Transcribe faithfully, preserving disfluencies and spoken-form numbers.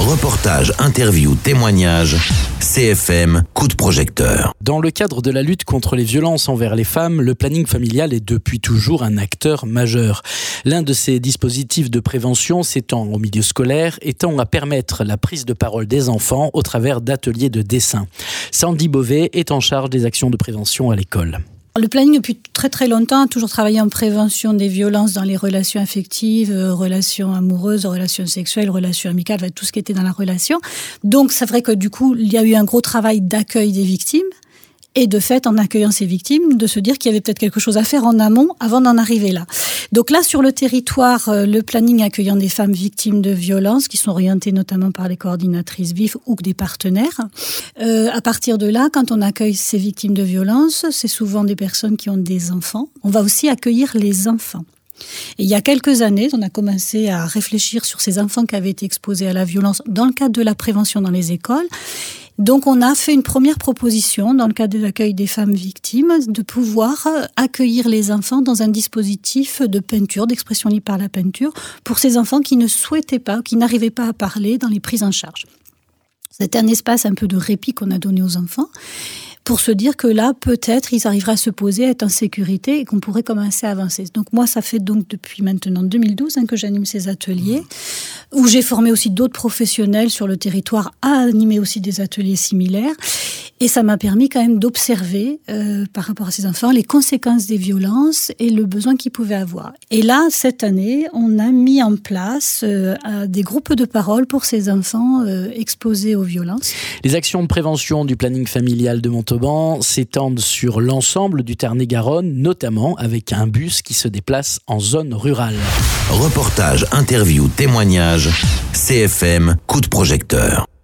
Reportage, interview, témoignage, C F M, coup de projecteur. Dans le cadre de la lutte contre les violences envers les femmes, le planning familial est depuis toujours un acteur majeur. L'un de ces dispositifs de prévention s'étend au milieu scolaire et tend à permettre la prise de parole des enfants au travers d'ateliers de dessin. Sandy Beauvais est en charge des actions de prévention à l'école. Le planning, depuis très très longtemps, a toujours travaillé en prévention des violences dans les relations affectives, euh, relations amoureuses, relations sexuelles, relations amicales, enfin, tout ce qui était dans la relation. Donc c'est vrai que du coup, il y a eu un gros travail d'accueil des victimes. Et de fait, en accueillant ces victimes, de se dire qu'il y avait peut-être quelque chose à faire en amont avant d'en arriver là. Donc là, sur le territoire, le planning accueillant des femmes victimes de violences, qui sont orientées notamment par les coordinatrices V I F ou des partenaires. Euh, à partir de là, quand on accueille ces victimes de violences, c'est souvent des personnes qui ont des enfants. On va aussi accueillir les enfants. Et il y a quelques années, on a commencé à réfléchir sur ces enfants qui avaient été exposés à la violence dans le cadre de la prévention dans les écoles. Donc, on a fait une première proposition dans le cadre de l'accueil des femmes victimes de pouvoir accueillir les enfants dans un dispositif de peinture, d'expression libre par la peinture, pour ces enfants qui ne souhaitaient pas, qui n'arrivaient pas à parler dans les prises en charge. C'était un espace un peu de répit qu'on a donné aux enfants pour se dire que là, peut-être, ils arriveraient à se poser, à être en sécurité et qu'on pourrait commencer à avancer. Donc moi, ça fait donc depuis maintenant deux mille douze hein, que j'anime ces ateliers, où j'ai formé aussi d'autres professionnels sur le territoire à animer aussi des ateliers similaires. Et ça m'a permis quand même d'observer, euh, par rapport à ces enfants, les conséquences des violences et le besoin qu'ils pouvaient avoir. Et là, cette année, on a mis en place euh, des groupes de parole pour ces enfants euh, exposés aux violences. Les actions de prévention du planning familial de Montauban s'étendent sur l'ensemble du Tarn-et-Garonne, notamment avec un bus qui se déplace en zone rurale. Reportage, interview, témoignage, C F M, coup de projecteur.